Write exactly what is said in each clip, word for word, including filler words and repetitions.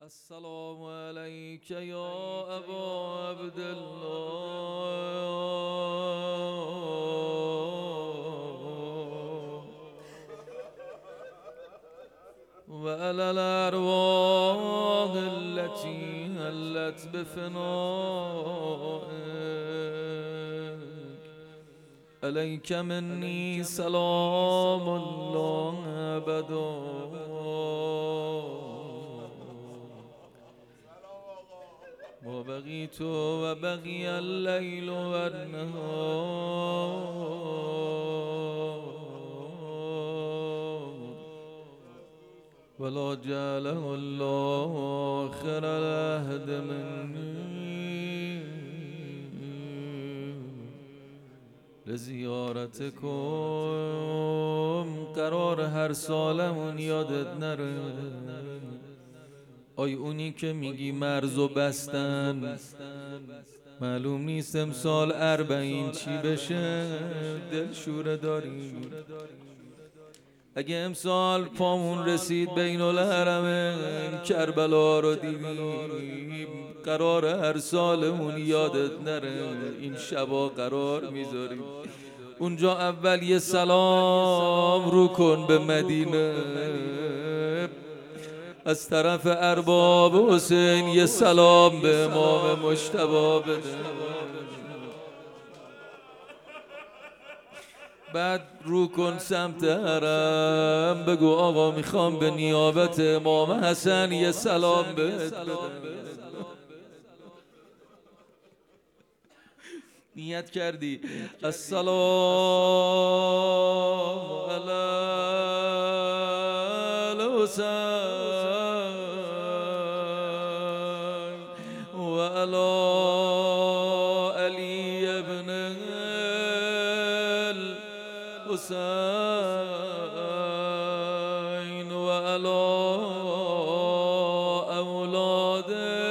السلام عليك يا أبا عبد الله وعلى الأرواح التي هلت بفنائك عليك مني سلام الله أبدا وبقيت وبقي الليل والنهار ولا جعله الله آخر العهد مني لزیارتكم قرار هر سالمون یادت نره. آی اونی که میگی مرزو بستن معلوم نیست امسال اربعین چی بشه، دل شوره داری. اگه امسال پامون رسید بین الحرمین کربلا رو دیدیم، قرار هر سالمون یادت نره این شبا قرار میذاریم اونجا. اول یه سلام رو کن به مدینه، از طرف ارباب حسین یه سلام به امام مجتبی بده، بعد رو کن سمت حرم بگو آقا میخوام به نیابت امام حسن یه سلام بهت بدم. نیت کردی السلام علی الحسین و علی علی ابن الحسین و علی اولاد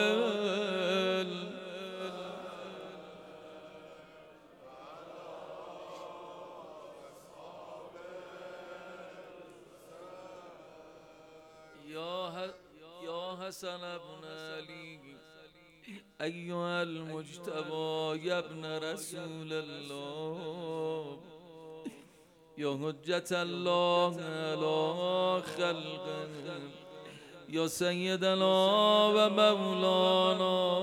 یا حسن ابن علی ایها المجتبی یا ابن رسول الله یا حجت الله علی خلقه یا سیدنا و مولانا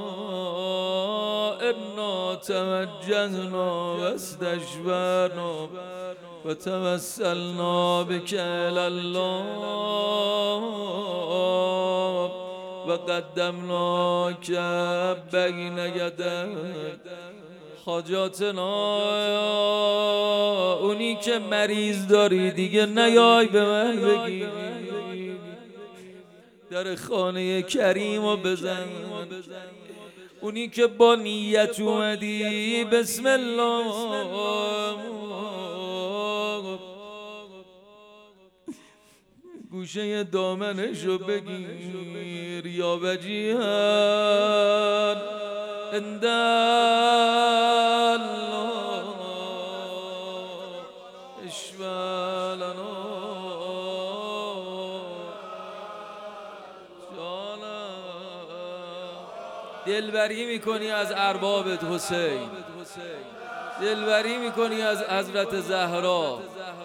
انا توجهنا و استجبرنا و توسلنا بك الی الله و قدمناک بین یدیک حاجاتنا. اونی که مریض داری دیگه نیای به من بگی، در خانه کریم رو بزن. اونی که با نیت اومدی بسم الله گوشه دامنشو بگیر یا وجیهن عند الله اشفع لنا دلبری میکنی از اربابت حسین، دلبری میکنی از حضرت زهرا.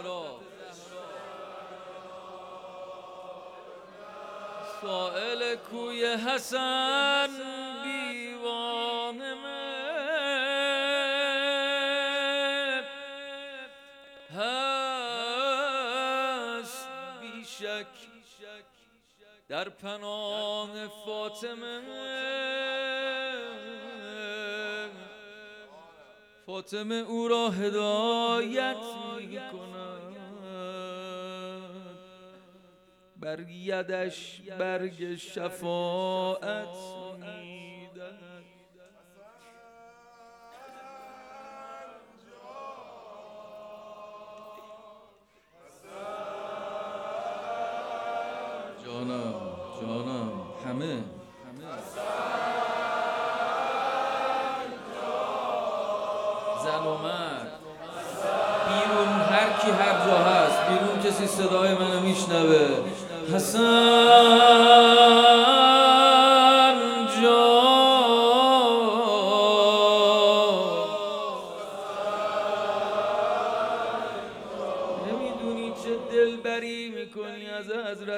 سائل کوی حسن دیوانه من هست بیشک در پناه فاطمه. فاطمه او را هدایت میکند، بر یدش برگ شفاعت میدهد. جانم جانم همه زن و مرد بیرون هر کی هر جا هست، بیرون کسی صدای منو میشنوه حسن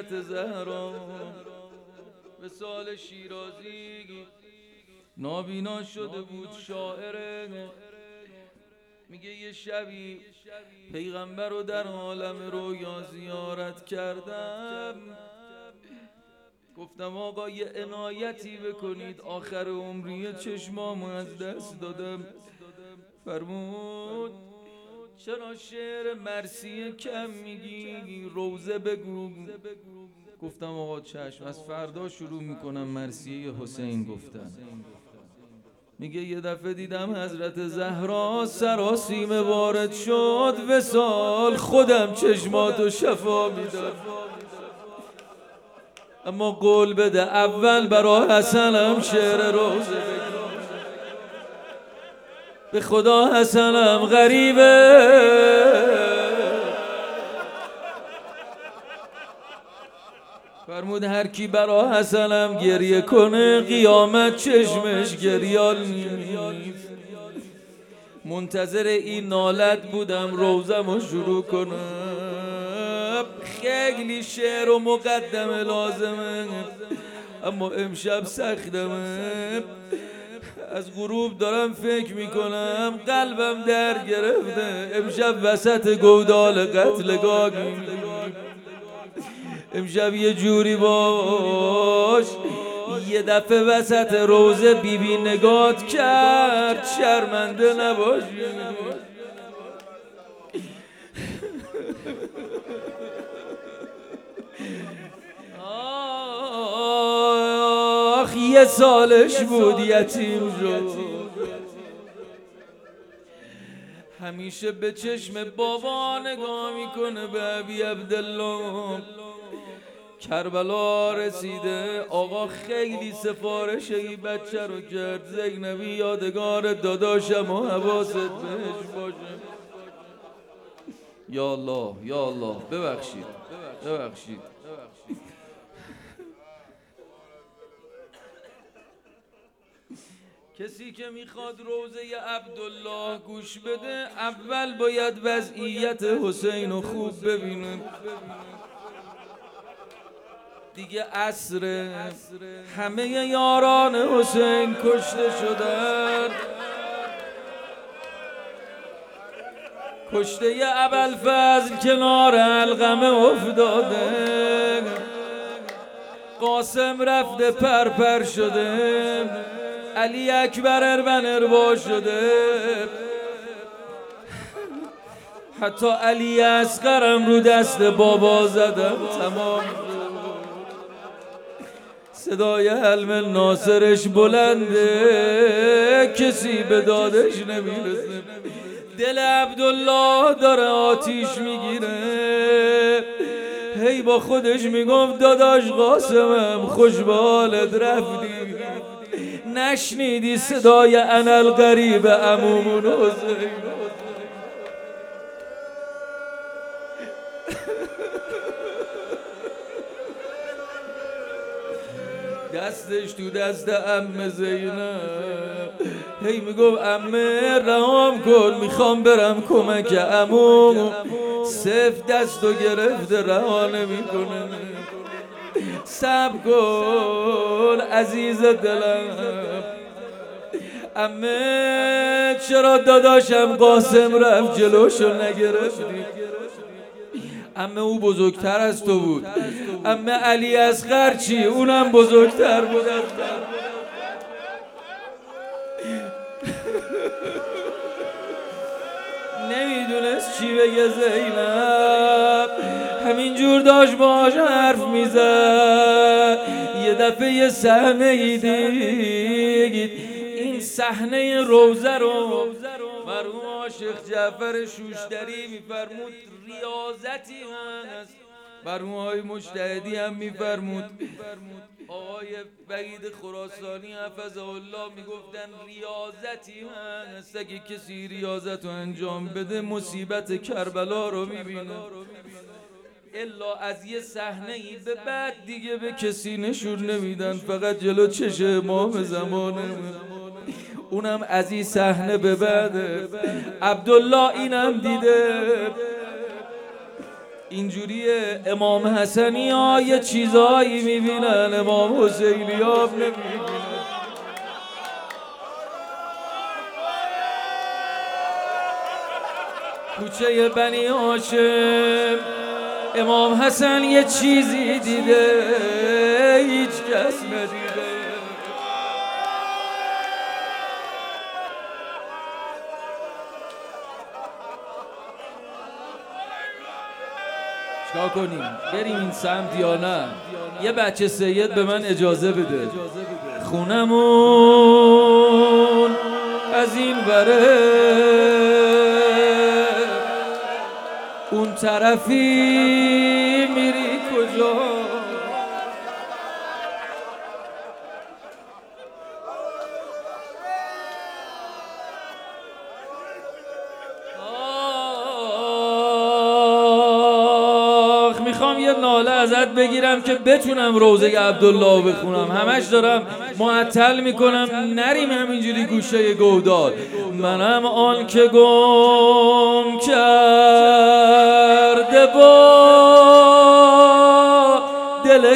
حضرت زهرا وصال شیرازی نابینا شده بود. شاعره میگه یه شبی پیغمبر رو در عالم رویا زیارت کردم، گفتم آقا یه عنایتی بکنید، آخر عمری چشمامو از دست دادم. فرمود چرا شعر مرثیه کم میگی، روزه بگو. گفتم آقا چشم، از فردا شروع میکنم مرثیه حسین گفتن. میگه یه دفعه دیدم حضرت زهرا سراسیمه وارد شد، وصال خودم چشماتو شفا میدم. اما قول بده اول برا حسنم شعر روزه بگو، به خدا حسنم غریبه. فرمود هر کی برا حسنم گریه کنه قیامت چشمش گریال نیست. منتظر این نالت بودم روزمو شروع کنم. خیلی شعر و مقدمه لازمه، اما امشب سختمه. از غروب دارم فکر میکنم، قلبم در گرفته. امشب وسط گودال قتلگاه، امشب یه جوری باش یه دفعه وسط روزه بیبی نگات کرد، شرمنده نباشی. آخ یه سالش بود یتیم شد، همیشه به چشم بابا نگاه میکنه به ابی عبدالله. کربلا رسیده، آقا خیلی سفارش ای بچه رو کرد، زینبی یادگار داداشم و حواست بهش باشه. یا الله یا الله، ببخشید ببخشید. کسی که میخواد روزه عبدالله گوش بده، اول باید وضعیت حسین رو خوب ببینه. دیگه عصر، همه یاران حسین کشته شدن. کشته ابوالفضل کنار علقمه افتاده، قاسم رفته پرپر شده، علی اکبر اربن اربا شده، حتی علی اصغرم رو دست بابا زدم تمام. صدای حلم ناصرش بلنده، کسی به دادش نمیرسه. دل عبدالله داره آتیش میگیره، هی با خودش میگفت داداش قاسمم خوش به حالت رفتی، نشنیدی صدای انالغریب عمومون حسین. دستش تو دست عمه زینب، هی میگفت عمه رهام کن، میخوام برم کمک عمو. سفت دستو گرفته رها نمیکنه. صبر کن عزیز دلم، عمه چرا داداشم قاسم رفت جلوشو نگرفتی؟ عمه او بزرگتر از تو بود. عمه علی اصغر چی؟ اونم بزرگتر بود از من. نمیدونست چی بگه زینب، همینجور داشت باهاش حرف میزد. یه دفعه یه صحنه ای دید، این صحنه روزه رو مرحوم عاشق جعفر شوشتری میفرمود ریاضتی هست، مرحوم آقای مجتهدی هم میفرمود، آقای وحید خراسانی حفظه الله میگفتن ریاضتی هست، اگه کسی ریاضت رو انجام بده مصیبت کربلا رو میبینه. الا از یه صحنه ای به بعد دیگه به کسی نشون نمیدن، فقط جلو چش امام زمانه، اونم از این صحنه به بعد. عبدالله اینم دیده، اینجوریه امام حسنی ها یه چیزایی میبینن امام حسینی ها نمیبینن. کوچه بنی هاشم امام حسن یه چیزی دیده هیچ کس ندیده. چیکار کنیم؟ بریم این سمت یا نه؟ یه بچه سید به من اجازه بده. خونمون از این بره اون طرفی میری کجا؟ آخ میخوام یه ناله ازت بگیرم که بتونم روضه عبدالله بخونم. همش دارم معطل میکنم نریم همینجوری گوشه گودال. منم آن که گم کرده با دل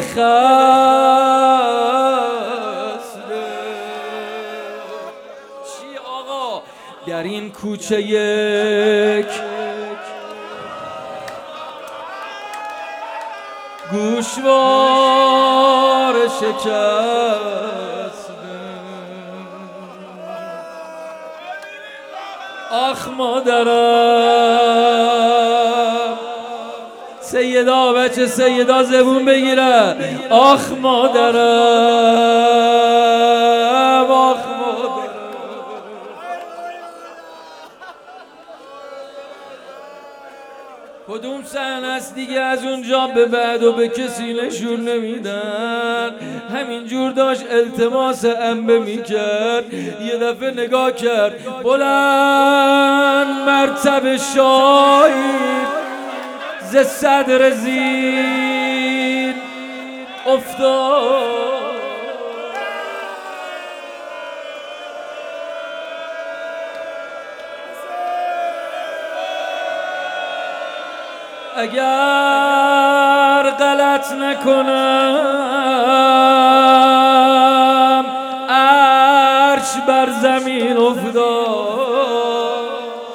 خسته. چی آقا در این کوچه یک گوشوار شکست. آخ مادرم سیدا بچه سیدا زبون بگیره. آخ مادرم آخ مادرم. کدوم صحنه است دیگه از اونجا به بعد و به کسی نشون نمیدن. همینجور داشت التماس انبه میکرد. یه دفعه نگاه کرد بلند مرتب شاهی ز صدر زین افتاد. اگر غلط نکنم عرش بر زمین افتاد.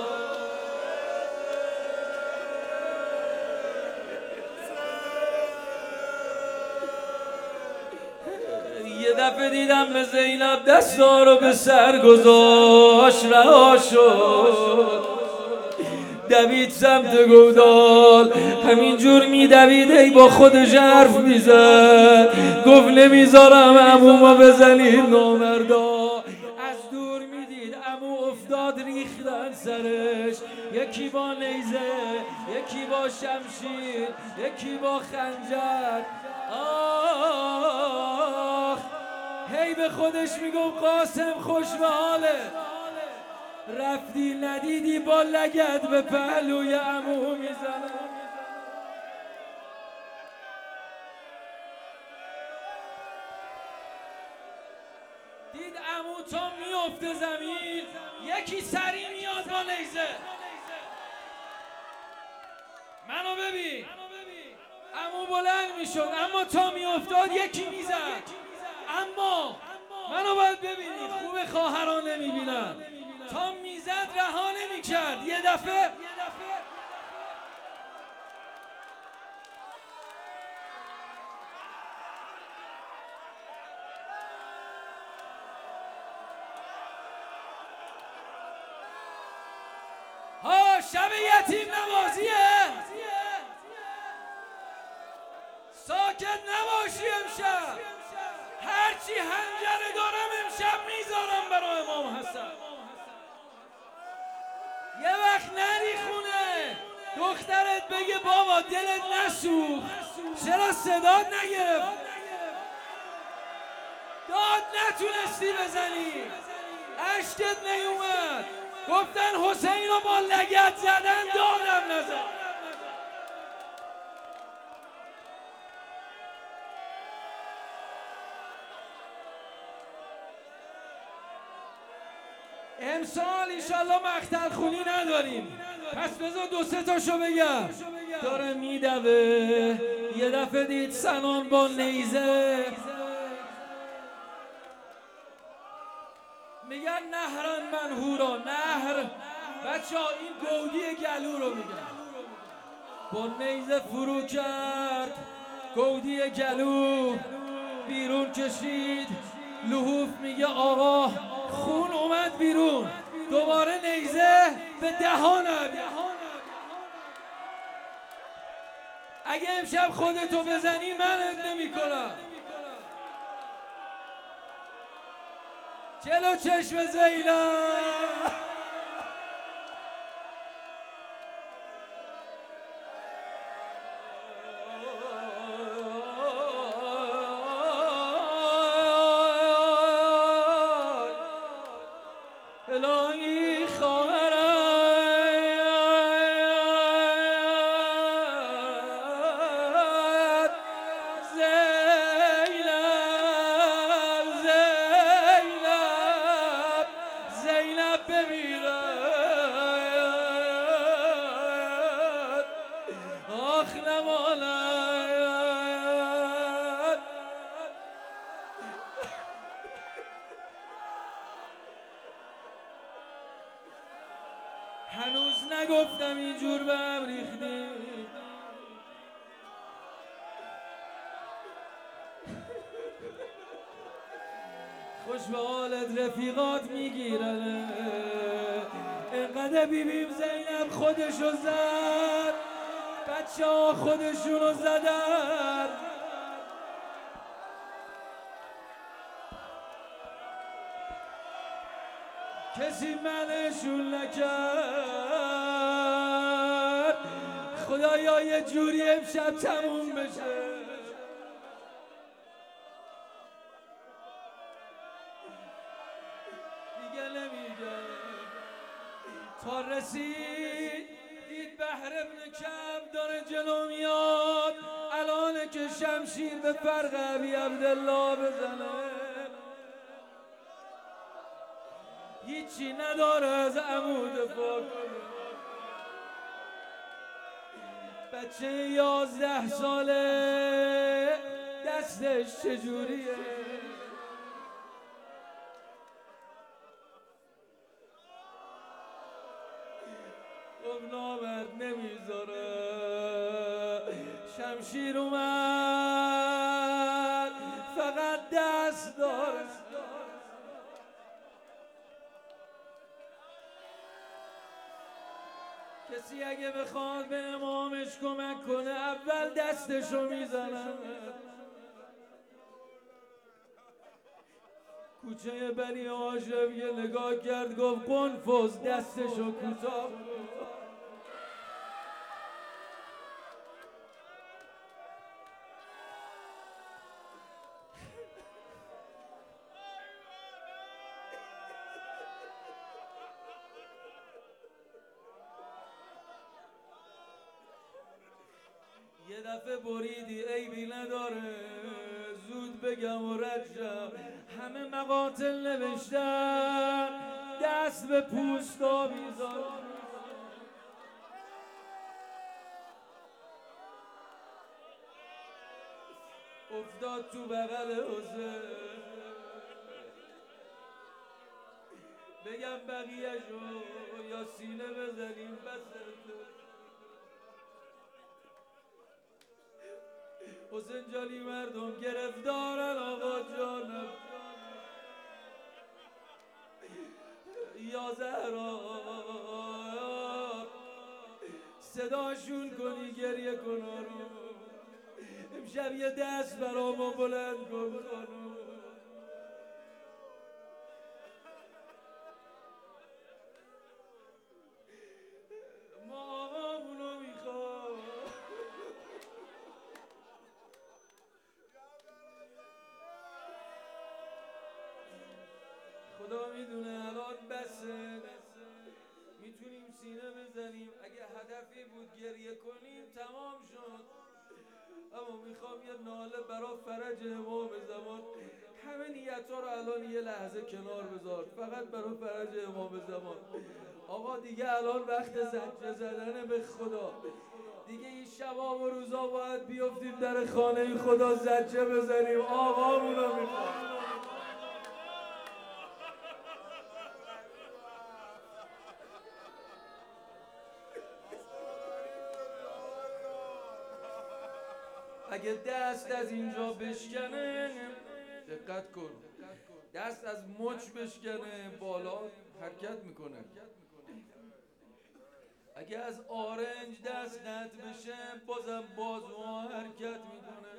یه دفعه دیدم به زینب دستا رو به سر گذاشت رها شد دوید سمت گودال. همینجور میدوید ای با خودش حرف میزد. گفت نمیذارم عموما بزنید نامردا. از دور میدید عمو افتاد ریختن سرش. یکی با نیزه یکی با شمشیر یکی با خنجر. آخ هی به خودش میگفت قاسم خوش به حاله. رفتی ندیدی با لگد به پهلوی عمو میزنه. دید عمو تا میفته زمین یکی سری میاد با نیزه. منو ببین عمو بلند میشد اما تا میافتاد یکی میزد. اما منو باید ببینی خوب خواهران نمیبینن. تا میزد رها نمیکرد. یه دفعه ها شب یتیم نوازیه. ساکت نباشی امشب. هرچی حنجره دارم امشب میذارم برای امام حسن. یه وقت نری خونه دخترت بگه بابا دلت نسوخت چرا صدات نگرفت. داد نتونستی بزنی اشکت نیومد. گفتن حسین رو با لگد زدن دادم نزد. امسال ایشالله مقتل خونی نداریم. پس بذار دو سه تاشو بگم. داره میدوه. یه دفعه دید سنان با نیزه، میگن نهرن منهورا. نهر بچه ها این گودی گلو رو میگن. با نیزه فرو کرد گودی گلو، بیرون کشید. لحوف میگه آقا خون اومد بیرون. دوباره نیزه به دهانم. اگه امشب خودتو بزنی منت نمی کنم. جلو چشم زینب الهی خواهرت زینب، زینب، زینب بمیرد آخ نماند. هنوز نگفتم اینجور به هم ریختی. خوش به حالت رفیقات میگیرن. اینقدر بیبیم زینب خودشو زد، بچه ها خودشونو زدن. کسی منشون نکرد. خدایا یه جوری امشب تموم بشه. دیگه نمیگه. تا رسید دید بحر ابن کعب داره جلو میاد. الانه که شمشیر به فرق ابی عبدالله بزنه. هیچی نداره از عمود دفاع کنه. بچه یازده ساله دستش چجوریه؟ خب نامرد نمیذاره. شمشیر اومد فقط دست داره. کسی اگه بخواد به امامش کمک کنه اول دستشو میزنن. کوچه بنی هاشم یه نگاه کرد گفت قنفذ دستشو کوتاه. یه دفعه بریدی عیبی نداره. زود بگم و رجب همه مقاتل نوشتن دست به پوستا بیزار. افتاد تو بغل حسین. بگم بقیه‌شو یا سینه بزنیم بسه. حسین جانی مردم گرفتارن آقا جانم. یا زهرا صداشون کنی گریه کن. امشب یه دست برامو بلند کن خانم. ما آقامونو میخوام. خدا میدونه الان بسه. میتونیم سینه بزنیم. اگه هدفی بود گریه کنیم تمام شد. اما میخوام یه ناله برا فرج امام زمان. همه نیت ها رو الان یه لحظه کنار بذار، فقط برای فرج امام زمان. آقا دیگه الان وقت زجه زدنه به خدا. دیگه این شبا و روزا باید بیافتیم در خانه خدا زجه بزنیم. آقامونو میخوام. اگه دست از اینجا بشکنه، دقت کن، دست از مچ بشکنه بالا حرکت میکنه. اگه از آرنج دست قطع بشه بازم بازوها حرکت میکنه.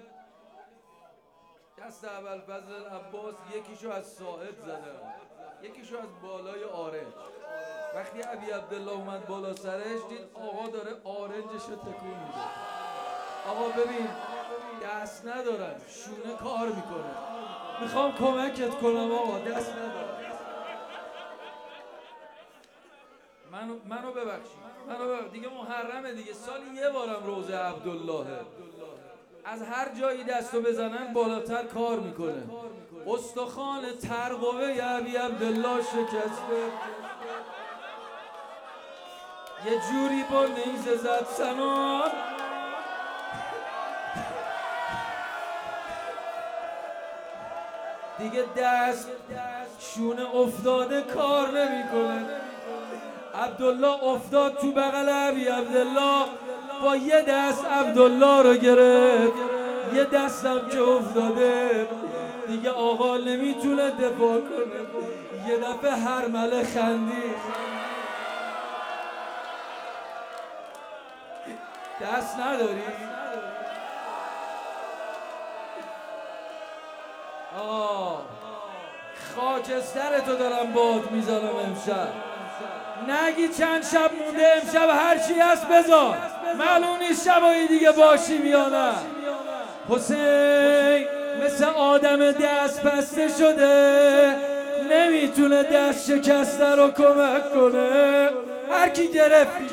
دست ابوالفضل عباس یکیشو از ساعد زدن، یکیشو از بالای آرنج. وقتی ابی عبدالله اومد بالا سرش دید آقا داره آرنجشو تکون میده. آقا ببین دست ندارم، شونه کار میکنه، میخوام کمکت کنم آقا، دست ندارم. منو منو ببخشید، منو ببخشید. دیگه محرمه دیگه، سالی یه بارم روزه عبداللهه. از هر جایی دستو بزنن بالاتر کار میکنه. استخوان ترقوه ابی عبدالله شکسته، یه جوری با نیزه زد سنان دیگه دست شونه افتاده کار نمیکنه. عبدالله افتاد تو بغل ابی عبدالله، با یه دست عبدالله رو گرفت، یه دستم که افتاده دیگه آقا نمیتونه دفاع کنه. یه دفعه هرمله خندید. دست نداری؟ آه خاکسترتو دارم باد میذارم امشب. نگی چند شب مونده، امشب هرچی هست بذار، معلوم نیست شبایی دیگه باشیم یا نه. حسین مثل آدم دست بسته شده، نمیتونه دست شکسته رو کمک کنه. هر کی گرفتی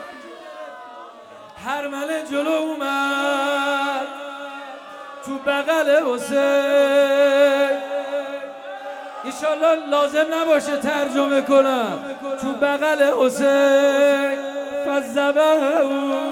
هرمله جلو اومد تو بغل حسین. ایشالله لازم نباشه ترجمه کنم. تو بغل حسین فزبه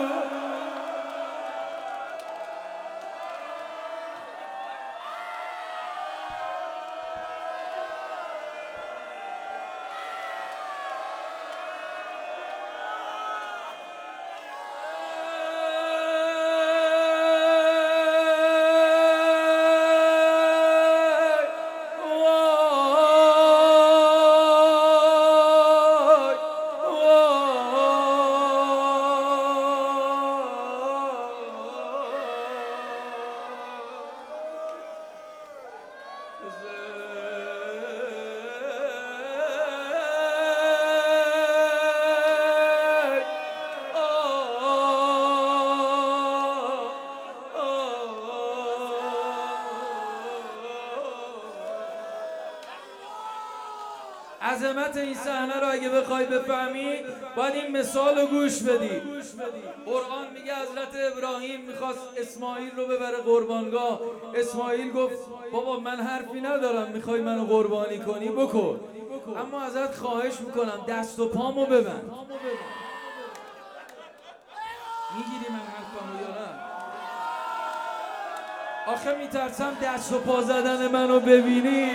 عظمت این صحنه رو اگه بخوای بفهمی باید این مثال رو گوش بدی. قرآن میگه حضرت ابراهیم میخواست اسماعیل رو ببره قربانگاه. اسماعیل گفت بابا من حرفی ندارم، میخوای منو قربانی کنی بکن، اما ازت خواهش میکنم دست و پامو ببند. میگیری من حرفمو یا نه؟ آخه میترسم دست و پا زدن منو ببینی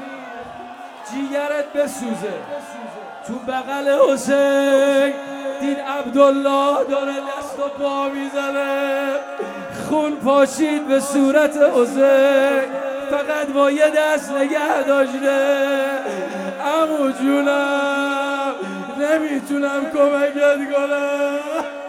جیگرت بسوزه. تو بغل حسین دید عبدالله داره دست و پا میزنه، خون پاشید به صورت حسین، فقط با یه دست نگه داشته. عمو جونم نمیتونم کمکت کنم.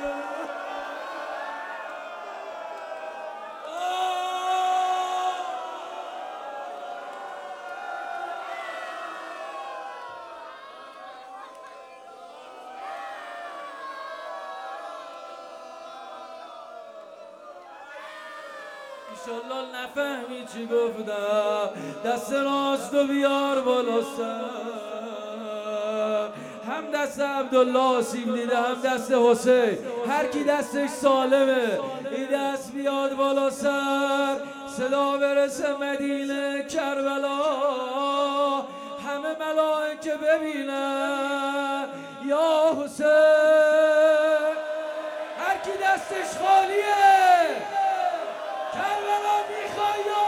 ایشالله نفهمی چی گفتم. دست راست و بیار بالا سر، هم دست عبدالله آسیب دیده هم دست حسین، هر کی دستش سالمه این دست بیاد بالا سر. صدا برسه مدینه کربلا، همه ملائکه ببینن یا حسین. هر کی دستش خالیه کربلا میخوای یا